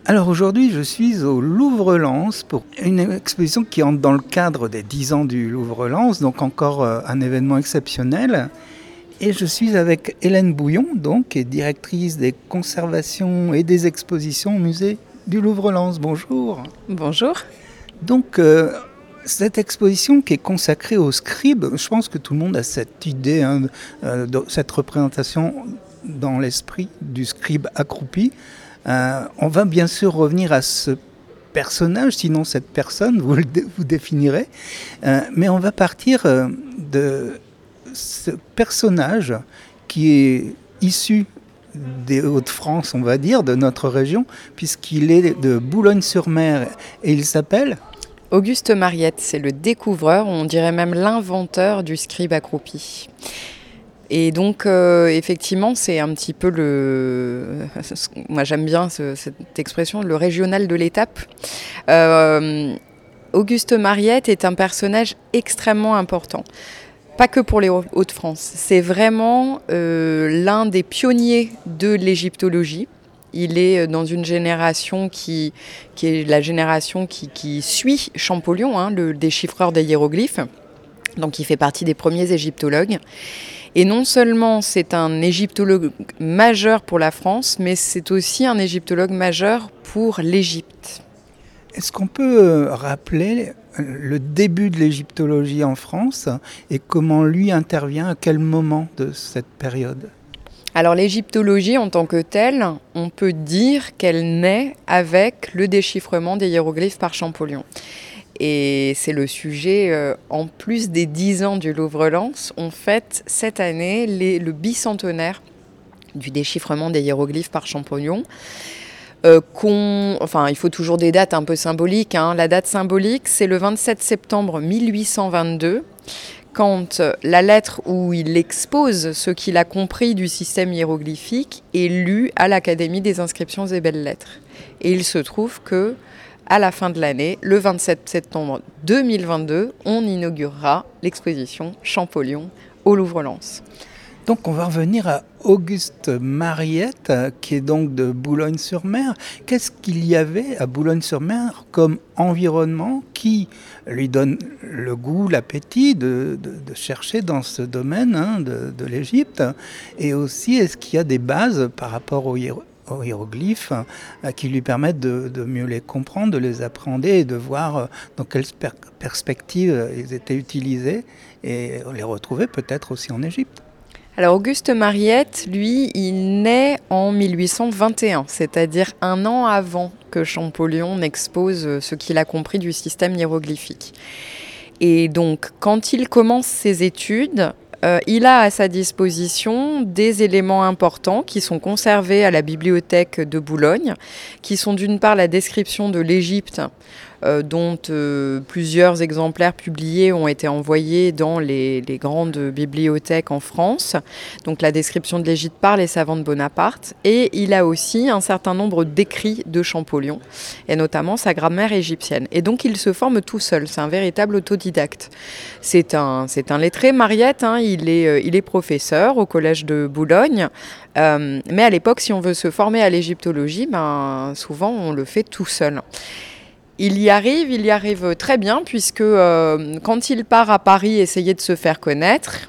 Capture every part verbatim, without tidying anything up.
Alors aujourd'hui, je suis au Louvre-Lens pour une exposition qui entre dans le cadre des dix ans du Louvre-Lens, donc encore euh, un événement exceptionnel. Et je suis avec Hélène Bouillon, donc, qui est directrice des conservations et des expositions au musée du Louvre-Lens. Bonjour. Bonjour. Donc, euh, cette exposition qui est consacrée aux scribes, je pense que tout le monde a cette idée, hein, euh, de cette représentation dans l'esprit du scribe accroupi. Euh, on va bien sûr revenir à ce personnage, sinon cette personne, vous le dé- vous définirez, Euh, mais on va partir euh, de ce personnage qui est issu des Hauts-de-France, on va dire, de notre région, puisqu'il est de Boulogne-sur-Mer et il s'appelle Auguste Mariette, c'est le découvreur, on dirait même l'inventeur du scribe accroupi. Et donc, euh, effectivement, c'est un petit peu le... Moi, j'aime bien ce, cette expression, le régional de l'étape. Euh, Auguste Mariette est un personnage extrêmement important. Pas que pour les Hauts-de-France. C'est vraiment euh, l'un des pionniers de l'égyptologie. Il est dans une génération qui, qui est la génération qui, qui suit Champollion, hein, le déchiffreur des hiéroglyphes. Donc il fait partie des premiers égyptologues. Et non seulement c'est un égyptologue majeur pour la France, mais c'est aussi un égyptologue majeur pour l'Égypte. Est-ce qu'on peut rappeler le début de l'égyptologie en France et comment lui intervient, à quel moment de cette période ? Alors l'égyptologie en tant que telle, on peut dire qu'elle naît avec le déchiffrement des hiéroglyphes par Champollion. Et c'est le sujet, euh, en plus des dix ans du Louvre-Lens, on fête cette année les, le bicentenaire du déchiffrement des hiéroglyphes par Champollion. Euh, qu'on, enfin, il faut toujours des dates un peu symboliques, hein. La date symbolique, c'est le vingt-sept septembre mille huit cent vingt-deux, quand la lettre où il expose ce qu'il a compris du système hiéroglyphique est lue à l'Académie des inscriptions et belles-lettres. Et il se trouve que, à la fin de l'année, le vingt-sept septembre deux mille vingt-deux, on inaugurera l'exposition Champollion au Louvre-Lens. Donc on va revenir à Auguste Mariette, qui est donc de Boulogne-sur-Mer. Qu'est-ce qu'il y avait à Boulogne-sur-Mer comme environnement qui lui donne le goût, l'appétit de, de, de chercher dans ce domaine, hein, de, de l'Égypte? Et aussi, est-ce qu'il y a des bases par rapport aux, hiéro- aux hiéroglyphes euh, qui lui permettent de, de mieux les comprendre, de les appréhender et de voir euh, dans quelle per- perspective euh, ils étaient utilisés et les retrouver peut-être aussi en Égypte? Alors Auguste Mariette, lui, il naît en mille huit cent vingt et un, c'est-à-dire un an avant que Champollion n'expose ce qu'il a compris du système hiéroglyphique. Et donc, quand il commence ses études, euh, il a à sa disposition des éléments importants qui sont conservés à la bibliothèque de Boulogne, qui sont d'une part la description de l'Égypte, Euh, dont euh, plusieurs exemplaires publiés ont été envoyés dans les, les grandes bibliothèques en France. Donc la description de l'Égypte par les savants de Bonaparte. Et il a aussi un certain nombre d'écrits de Champollion, et notamment sa grammaire égyptienne. Et donc il se forme tout seul, c'est un véritable autodidacte. C'est un, c'est un lettré, Mariette, hein, il est, euh, il est professeur au collège de Boulogne. Euh, mais à l'époque, si on veut se former à l'égyptologie, ben, souvent on le fait tout seul. Il y arrive, il y arrive très bien, puisque euh, quand il part à Paris essayer de se faire connaître,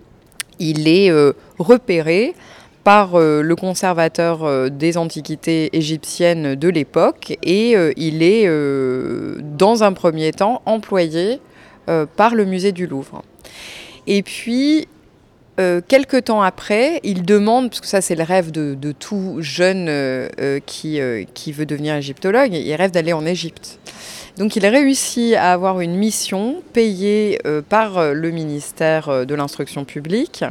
il est euh, repéré par euh, le conservateur euh, des antiquités égyptiennes de l'époque, et euh, il est, euh, dans un premier temps, employé euh, par le musée du Louvre. Et puis, Euh, quelque temps après, il demande, parce que ça c'est le rêve de, de tout jeune euh, euh, qui, euh, qui veut devenir égyptologue, il rêve d'aller en Égypte. Donc il réussit à avoir une mission payée euh, par le ministère de l'Instruction publique.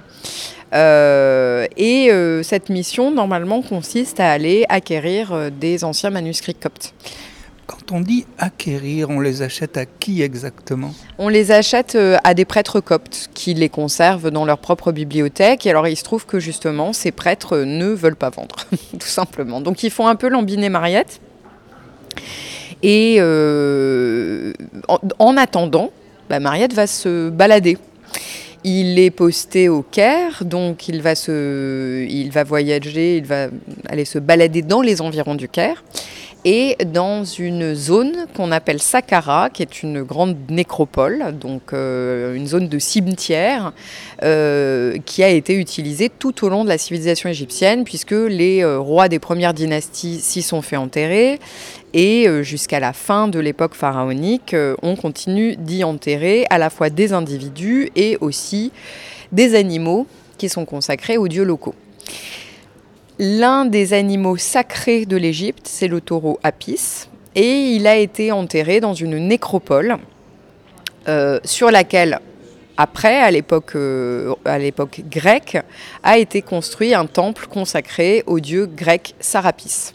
Euh, et euh, cette mission, normalement, consiste à aller acquérir euh, des anciens manuscrits coptes. Quand on dit acquérir, on les achète à qui exactement ? On les achète à des prêtres coptes qui les conservent dans leur propre bibliothèque. Et alors il se trouve que justement, ces prêtres ne veulent pas vendre, tout simplement. Donc ils font un peu Lambinet Mariette. Et euh, en, en attendant, bah, Mariette va se balader. Il est posté au Caire, donc il va, se, il va voyager, il va aller se balader dans les environs du Caire. et dans une zone qu'on appelle Saqqara, qui est une grande nécropole, donc euh, une zone de cimetière euh, qui a été utilisée tout au long de la civilisation égyptienne, puisque les euh, rois des premières dynasties s'y sont fait enterrer, et euh, jusqu'à la fin de l'époque pharaonique, euh, on continue d'y enterrer à la fois des individus et aussi des animaux qui sont consacrés aux dieux locaux. L'un des animaux sacrés de l'Égypte, c'est le taureau Apis, et il a été enterré dans une nécropole euh, sur laquelle, après, à l'époque, euh, à l'époque grecque, a été construit un temple consacré au dieu grec Sarapis.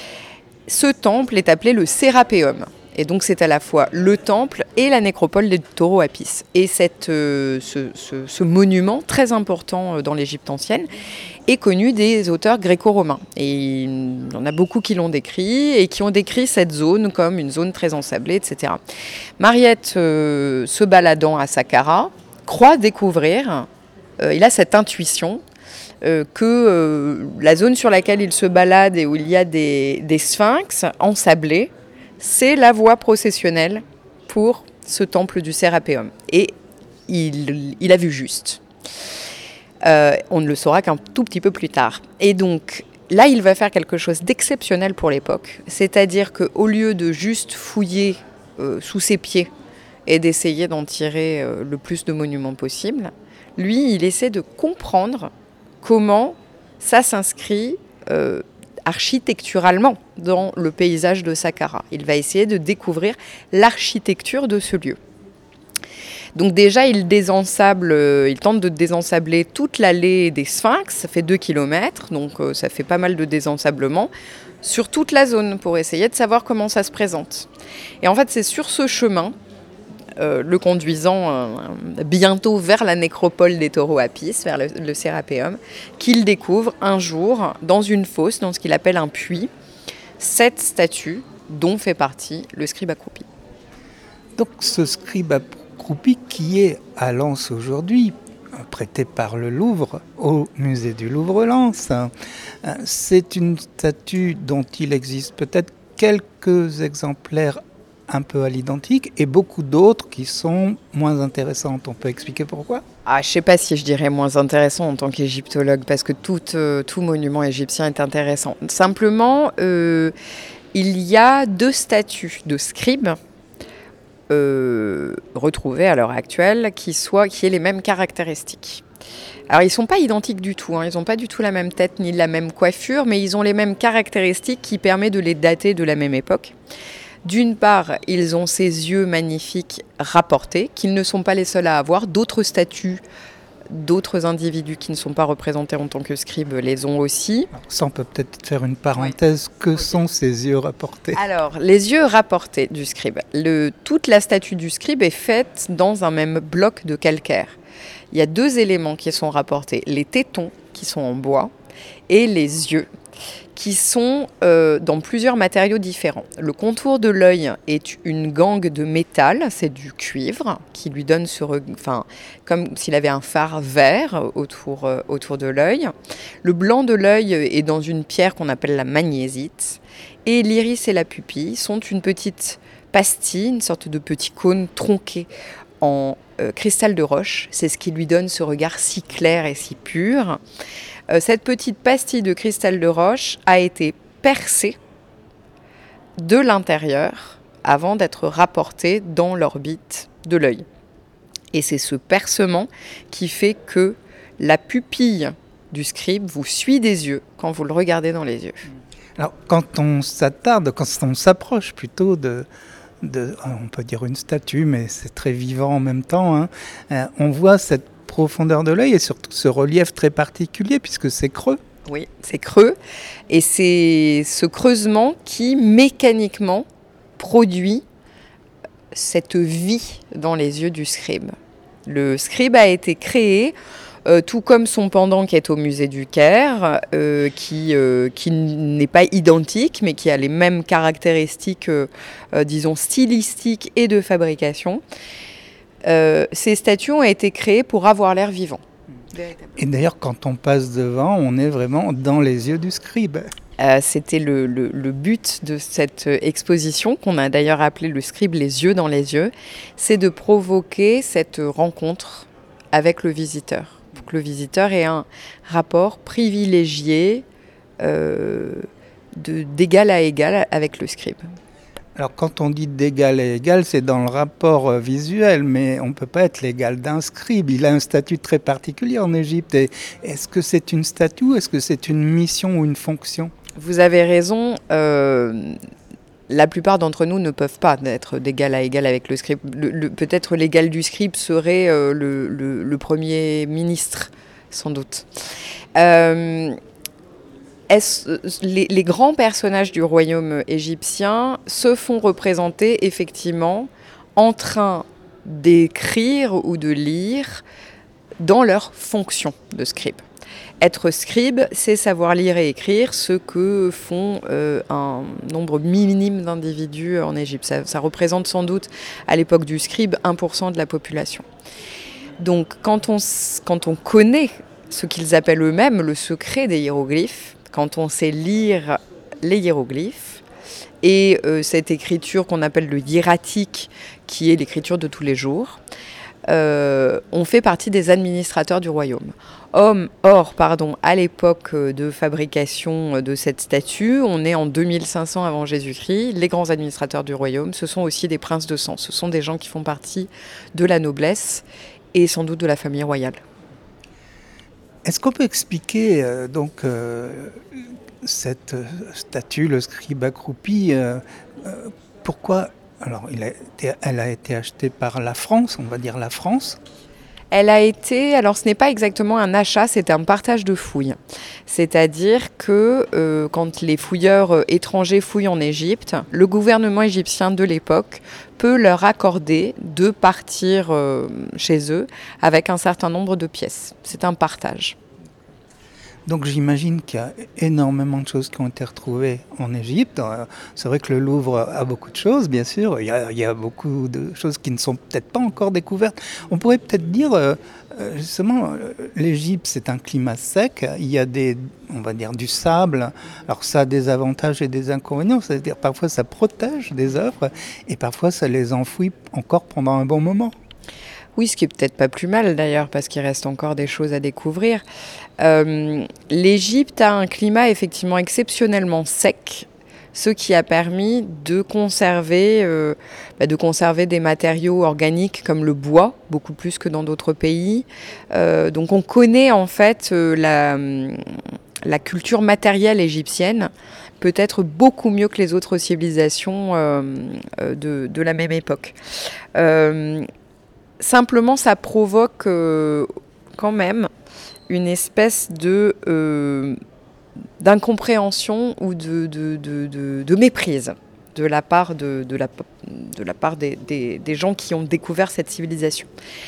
Ce temple est appelé le Sérapéum. Et donc c'est à la fois le temple et la nécropole des taureaux Apis. Et cette, euh, ce, ce, ce monument très important dans l'Égypte ancienne est connu des auteurs gréco-romains. Et il y en a beaucoup qui l'ont décrit et qui ont décrit cette zone comme une zone très ensablée, et cetera. Mariette, euh, se baladant à Saqqara, croit découvrir, euh, il a cette intuition, Euh, que euh, la zone sur laquelle il se balade et où il y a des, des sphinx ensablés, c'est la voie processionnelle pour ce temple du Sérapéum. Et il, il a vu juste. Euh, on ne le saura qu'un tout petit peu plus tard. Et donc, là, il va faire quelque chose d'exceptionnel pour l'époque. C'est-à-dire qu'au lieu de juste fouiller euh, sous ses pieds et d'essayer d'en tirer euh, le plus de monuments possible, lui, il essaie de comprendre comment ça s'inscrit euh, architecturalement dans le paysage de Saqqara. Il va essayer de découvrir l'architecture de ce lieu. Donc déjà, il désensable, euh, il tente de désensabler toute l'allée des Sphinx, ça fait deux kilomètres, donc euh, ça fait pas mal de désensablement, sur toute la zone pour essayer de savoir comment ça se présente. Et en fait, c'est sur ce chemin, Euh, le conduisant euh, bientôt vers la nécropole des taureaux Apis, vers le, le Sérapéum, qu'il découvre un jour, dans une fosse, dans ce qu'il appelle un puits, cette statue dont fait partie le scribe accroupi. Donc ce scribe accroupi qui est à Lens aujourd'hui, prêté par le Louvre au musée du Louvre-Lens, c'est une statue dont il existe peut-être quelques exemplaires un peu à l'identique, et beaucoup d'autres qui sont moins intéressantes. On peut expliquer pourquoi ? Ah, je ne sais pas si je dirais moins intéressant en tant qu'égyptologue, parce que tout, euh, tout monument égyptien est intéressant. Simplement, euh, il y a deux statues de scribes euh, retrouvées à l'heure actuelle qui, soient, qui aient les mêmes caractéristiques. Alors, ils ne sont pas identiques du tout, hein. Ils n'ont pas du tout la même tête ni la même coiffure, mais ils ont les mêmes caractéristiques qui permettent de les dater de la même époque. D'une part, ils ont ces yeux magnifiques rapportés, qu'ils ne sont pas les seuls à avoir. D'autres statues, d'autres individus qui ne sont pas représentés en tant que scribes les ont aussi. Alors ça, on peut peut-être faire une parenthèse. Oui. Que okay. sont ces yeux rapportés ? Alors, les yeux rapportés du scribe. Le, toute la statue du scribe est faite dans un même bloc de calcaire. Il y a deux éléments qui sont rapportés. Les tétons, qui sont en bois, et les yeux, qui sont euh, dans plusieurs matériaux différents. Le contour de l'œil est une gangue de métal, c'est du cuivre, qui lui donne ce re... enfin, comme s'il avait un phare vert autour, euh, autour de l'œil. Le blanc de l'œil est dans une pierre qu'on appelle la magnésite. Et l'iris et la pupille sont une petite pastille, une sorte de petit cône tronqué en euh, cristal de roche. C'est ce qui lui donne ce regard si clair et si pur. Cette petite pastille de cristal de roche a été percée de l'intérieur avant d'être rapportée dans l'orbite de l'œil. Et c'est ce percement qui fait que la pupille du scribe vous suit des yeux quand vous le regardez dans les yeux. Alors, quand on s'attarde, quand on s'approche plutôt de, de, on peut dire une statue, mais c'est très vivant en même temps, hein, euh, on voit cette profondeur de l'œil et surtout ce relief très particulier puisque c'est creux. Oui, c'est creux et c'est ce creusement qui mécaniquement produit cette vie dans les yeux du scribe. Le scribe a été créé euh, tout comme son pendant qui est au musée du Caire, euh, qui, euh, qui n'est pas identique mais qui a les mêmes caractéristiques, euh, euh, disons, stylistiques et de fabrication. Euh, ces statues ont été créées pour avoir l'air vivant. Et d'ailleurs, quand on passe devant, on est vraiment dans les yeux du scribe. Euh, c'était le, le, le but de cette exposition, qu'on a d'ailleurs appelée le scribe les yeux dans les yeux, c'est de provoquer cette rencontre avec le visiteur, pour que le visiteur ait un rapport privilégié euh, de, d'égal à égal avec le scribe. Alors quand on dit d'égal à égal, c'est dans le rapport euh, visuel, mais on ne peut pas être l'égal d'un scribe. Il a un statut très particulier en Égypte. Et est-ce que c'est une statue ou est-ce que c'est une mission ou une fonction ? Vous avez raison, euh, la plupart d'entre nous ne peuvent pas être d'égal à égal avec le scribe. Le, le, peut-être l'égal du scribe serait euh, le, le, le premier ministre, sans doute. Euh, Est-ce, les, les grands personnages du royaume égyptien se font représenter effectivement en train d'écrire ou de lire dans leur fonction de scribe. Être scribe, c'est savoir lire et écrire, ce que font euh, un nombre minime d'individus en Égypte. Ça, ça représente sans doute, à l'époque du scribe, un pour cent de la population. Donc quand on, quand on connaît ce qu'ils appellent eux-mêmes le secret des hiéroglyphes, quand on sait lire les hiéroglyphes, et euh, cette écriture qu'on appelle le hiératique, qui est l'écriture de tous les jours, euh, on fait partie des administrateurs du royaume. Or, or pardon, à l'époque de fabrication de cette statue, on est en deux mille cinq cents avant Jésus-Christ, les grands administrateurs du royaume, ce sont aussi des princes de sang, ce sont des gens qui font partie de la noblesse et sans doute de la famille royale. Est-ce qu'on peut expliquer euh, donc euh, cette statue, le scribe accroupi, euh, euh, pourquoi alors il a été, elle a été achetée par la France, on va dire la France. Elle a été, alors ce n'est pas exactement un achat, c'est un partage de fouilles. C'est-à-dire que euh, quand les fouilleurs euh, étrangers fouillent en Égypte, le gouvernement égyptien de l'époque peut leur accorder de partir euh, chez eux avec un certain nombre de pièces. C'est un partage. Donc j'imagine qu'il y a énormément de choses qui ont été retrouvées en Égypte. C'est vrai que le Louvre a beaucoup de choses, bien sûr. Il y a, il y a beaucoup de choses qui ne sont peut-être pas encore découvertes. On pourrait peut-être dire, euh, justement, l'Égypte, c'est un climat sec. Il y a des, on va dire, du sable. Alors ça a des avantages et des inconvénients. C'est-à-dire parfois ça protège des œuvres et parfois ça les enfouit encore pendant un bon moment. Oui, ce qui est peut-être pas plus mal d'ailleurs, parce qu'il reste encore des choses à découvrir. Euh, L'Égypte a un climat effectivement exceptionnellement sec, ce qui a permis de conserver, euh, bah de conserver des matériaux organiques comme le bois, beaucoup plus que dans d'autres pays. Euh, donc on connaît en fait euh, la, la culture matérielle égyptienne, peut-être beaucoup mieux que les autres civilisations euh, de, de la même époque. Euh, Simplement, ça provoque euh, quand même une espèce de, euh, d'incompréhension ou de, de, de, de, de méprise de la part, de, de la, de la part des, des, des gens qui ont découvert cette civilisation.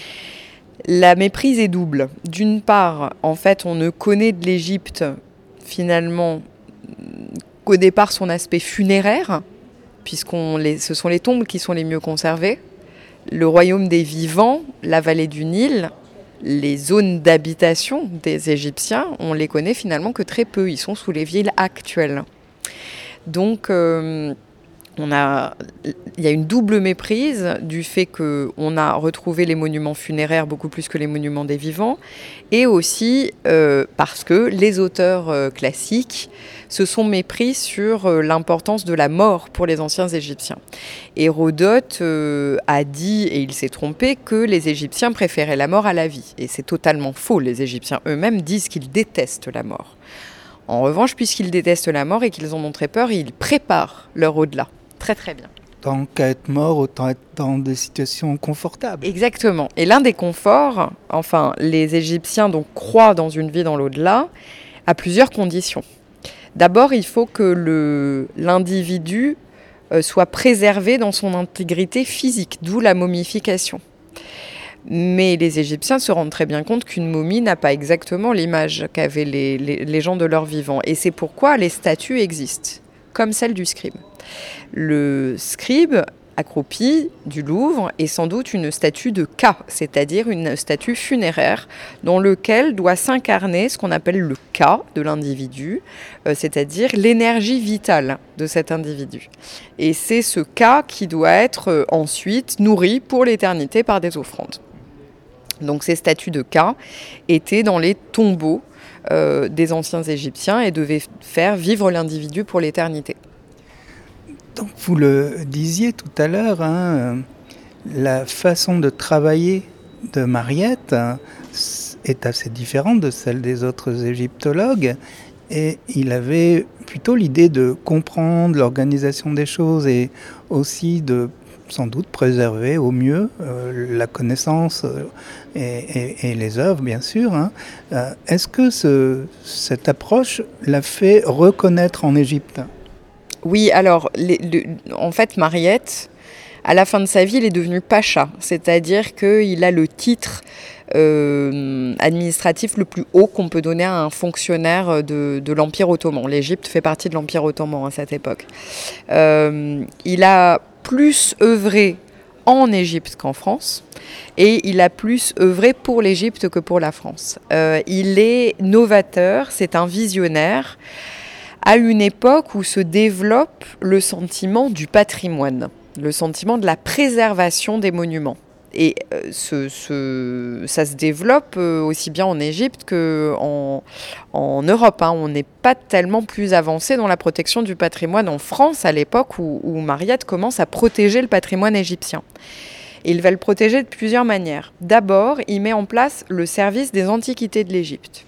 La méprise est double. D'une part, en fait, on ne connaît de l'Égypte, finalement, qu'au départ, son aspect funéraire, puisqu'on les, ce sont les tombes qui sont les mieux conservées. Le royaume des vivants, la vallée du Nil, les zones d'habitation des Égyptiens, on les connaît finalement que très peu. Ils sont sous les villes actuelles. Donc, euh, on a, il y a une double méprise du fait qu'on a retrouvé les monuments funéraires beaucoup plus que les monuments des vivants, et aussi euh, parce que les auteurs euh, classiques se sont mépris sur euh, l'importance de la mort pour les anciens Égyptiens. Hérodote euh, a dit, et il s'est trompé, que les Égyptiens préféraient la mort à la vie. Et c'est totalement faux. Les Égyptiens eux-mêmes disent qu'ils détestent la mort. En revanche, puisqu'ils détestent la mort et qu'ils en ont très peur, ils préparent leur au-delà. Très très bien. Tant qu'à être mort, autant être dans des situations confortables. Exactement. Et l'un des conforts, enfin, les Égyptiens donc croient dans une vie dans l'au-delà, à plusieurs conditions. D'abord, il faut que le, l'individu euh, soit préservé dans son intégrité physique, d'où la momification. Mais les Égyptiens se rendent très bien compte qu'une momie n'a pas exactement l'image qu'avaient les, les, les gens de leur vivant. Et c'est pourquoi les statues existent, comme celle du scribe. Le scribe accroupi du Louvre est sans doute une statue de Ka, c'est-à-dire une statue funéraire dans laquelle doit s'incarner ce qu'on appelle le Ka de l'individu, euh, c'est-à-dire l'énergie vitale de cet individu. Et c'est ce Ka qui doit être euh, ensuite nourri pour l'éternité par des offrandes. Donc ces statues de Ka étaient dans les tombeaux euh, des anciens Égyptiens et devaient faire vivre l'individu pour l'éternité. Donc vous le disiez tout à l'heure, hein, la façon de travailler de Mariette hein, est assez différente de celle des autres égyptologues. Et il avait plutôt l'idée de comprendre l'organisation des choses et aussi de sans doute préserver au mieux euh, la connaissance euh, et, et, et les œuvres, bien sûr. Hein. Euh, est-ce que ce, cette approche l'a fait reconnaître en Égypte ? Oui, alors, les, le, en fait, Mariette, à la fin de sa vie, il est devenu pacha, c'est-à-dire qu'il a le titre euh, administratif le plus haut qu'on peut donner à un fonctionnaire de, de l'Empire ottoman. L'Égypte fait partie de l'Empire ottoman à cette époque. Euh, il a plus œuvré en Égypte qu'en France, et il a plus œuvré pour l'Égypte que pour la France. Euh, il est novateur, c'est un visionnaire, à une époque où se développe le sentiment du patrimoine, le sentiment de la préservation des monuments. Et euh, ce, ce, ça se développe euh, aussi bien en Égypte qu'en en Europe. Hein. On n'est pas tellement plus avancé dans la protection du patrimoine en France à l'époque où, où Mariette commence à protéger le patrimoine égyptien. Et il va le protéger de plusieurs manières. D'abord, il met en place le service des antiquités de l'Égypte.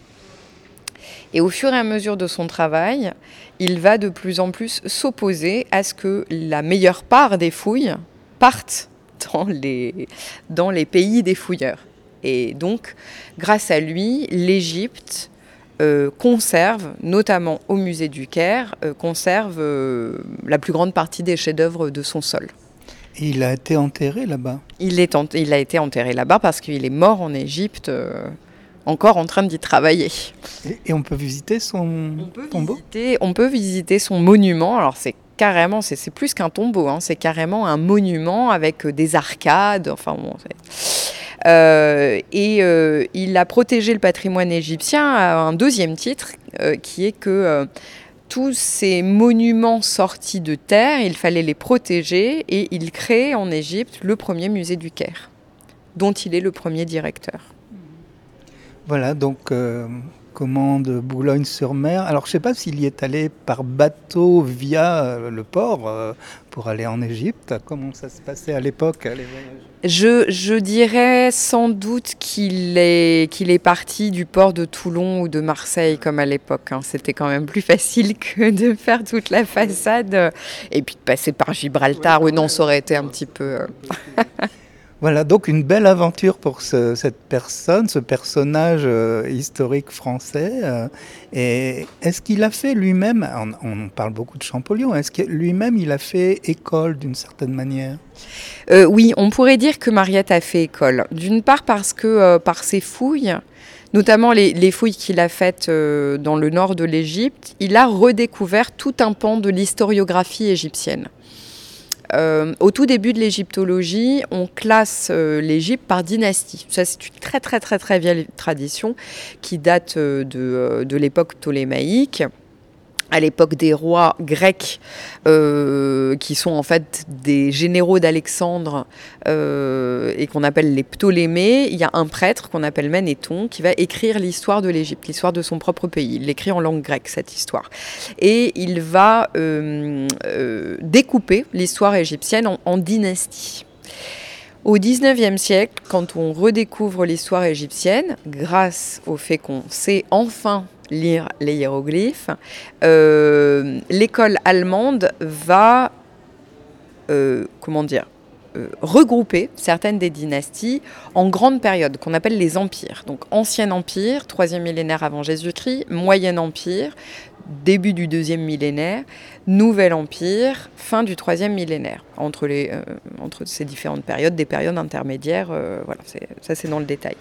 Et au fur et à mesure de son travail, il va de plus en plus s'opposer à ce que la meilleure part des fouilles partent dans les, dans les pays des fouilleurs. Et donc, grâce à lui, l'Égypte euh, conserve, notamment au musée du Caire, euh, conserve euh, la plus grande partie des chefs-d'œuvre de son sol. Et il a été enterré là-bas ? Il, est en, il a été enterré là-bas parce qu'il est mort en Égypte, euh, encore en train d'y travailler. Et, et on peut visiter son on peut tombeau visiter, On peut visiter son monument. Alors c'est carrément, c'est, c'est plus qu'un tombeau, hein, c'est carrément un monument avec des arcades. Enfin bon, c'est... Euh, et euh, il a protégé le patrimoine égyptien à un deuxième titre, euh, qui est que euh, tous ces monuments sortis de terre, il fallait les protéger, et il crée en Égypte le premier musée du Caire, dont il est le premier directeur. Voilà, donc euh, commande Boulogne-sur-Mer. Alors, je ne sais pas s'il y est allé par bateau via euh, le port euh, pour aller en Égypte. Comment ça se passait à l'époque, les voyages ? Je, je dirais sans doute qu'il est, qu'il est parti du port de Toulon ou de Marseille, comme à l'époque. Hein. C'était quand même plus facile que de faire toute la façade et puis de passer par Gibraltar. Oui, non, ça aurait été un petit peu... Euh... Voilà, donc une belle aventure pour ce, cette personne, ce personnage euh, historique français. Euh, et est-ce qu'il a fait lui-même, on, on parle beaucoup de Champollion, est-ce que lui-même il a fait école d'une certaine manière ? euh, Oui, on pourrait dire que Mariette a fait école. D'une part parce que euh, par ses fouilles, notamment les, les fouilles qu'il a faites euh, dans le nord de l'Égypte, il a redécouvert tout un pan de l'historiographie égyptienne. Euh, au tout début de l'égyptologie, on classe euh, l'Égypte par dynastie. Ça, c'est une très très très très vieille tradition qui date euh, de, euh, de l'époque ptolémaïque. À l'époque des rois grecs, euh, qui sont en fait des généraux d'Alexandre euh, et qu'on appelle les Ptolémées, il y a un prêtre qu'on appelle Manéthon qui va écrire l'histoire de l'Égypte, l'histoire de son propre pays. Il l'écrit en langue grecque, cette histoire. Et il va euh, euh, découper l'histoire égyptienne en, en dynasties. Au dix-neuvième siècle, quand on redécouvre l'histoire égyptienne, grâce au fait qu'on sait enfin lire les hiéroglyphes, euh, l'école allemande va, euh, comment dire, euh, regrouper certaines des dynasties en grandes périodes qu'on appelle les empires. Donc Ancien Empire, troisième millénaire avant Jésus-Christ, Moyen Empire, début du deuxième millénaire, Nouvel Empire, fin du troisième millénaire. Entre, les, euh, entre ces différentes périodes, des périodes intermédiaires, euh, voilà, c'est, ça c'est dans le détail.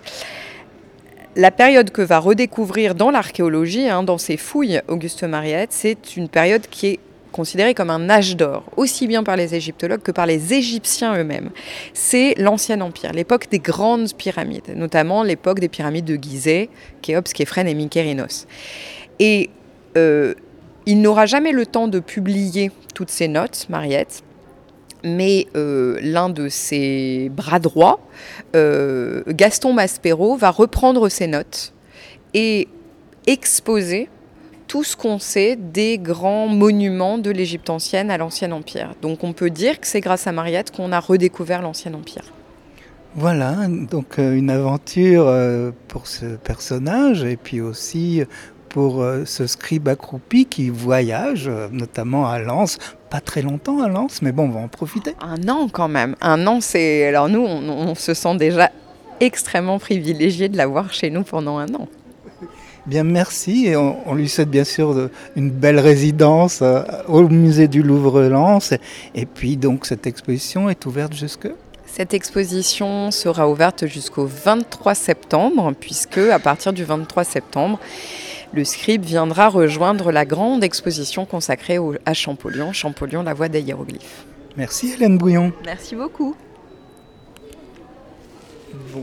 La période que va redécouvrir dans l'archéologie, hein, dans ses fouilles, Auguste Mariette, c'est une période qui est considéré comme un âge d'or, aussi bien par les égyptologues que par les Égyptiens eux-mêmes. C'est l'Ancien Empire, l'époque des grandes pyramides, notamment l'époque des pyramides de Gizeh, Khéops, Képhren et Mykérinos. Et euh, il n'aura jamais le temps de publier toutes ces notes, Mariette, mais euh, l'un de ses bras droits, euh, Gaston Maspero, va reprendre ces notes et exposer tout ce qu'on sait des grands monuments de l'Égypte ancienne à l'Ancien Empire. Donc on peut dire que c'est grâce à Mariette qu'on a redécouvert l'Ancien Empire. Voilà, donc euh, une aventure euh, pour ce personnage et puis aussi pour euh, ce scribe accroupi qui voyage, euh, notamment à Lens, pas très longtemps à Lens, mais bon, on va en profiter. Un an quand même, un an c'est... Alors nous, on, on se sent déjà extrêmement privilégié de l'avoir chez nous pendant un an. Bien, merci, et on, on lui souhaite bien sûr de, une belle résidence euh, au musée du Louvre-Lens, et puis donc cette exposition est ouverte jusque... Cette exposition sera ouverte jusqu'au vingt-trois septembre, puisque à partir du vingt-trois septembre, le scribe viendra rejoindre la grande exposition consacrée au, à Champollion, Champollion, la voie des hiéroglyphes. Merci Hélène Bouillon. Merci beaucoup. Bon.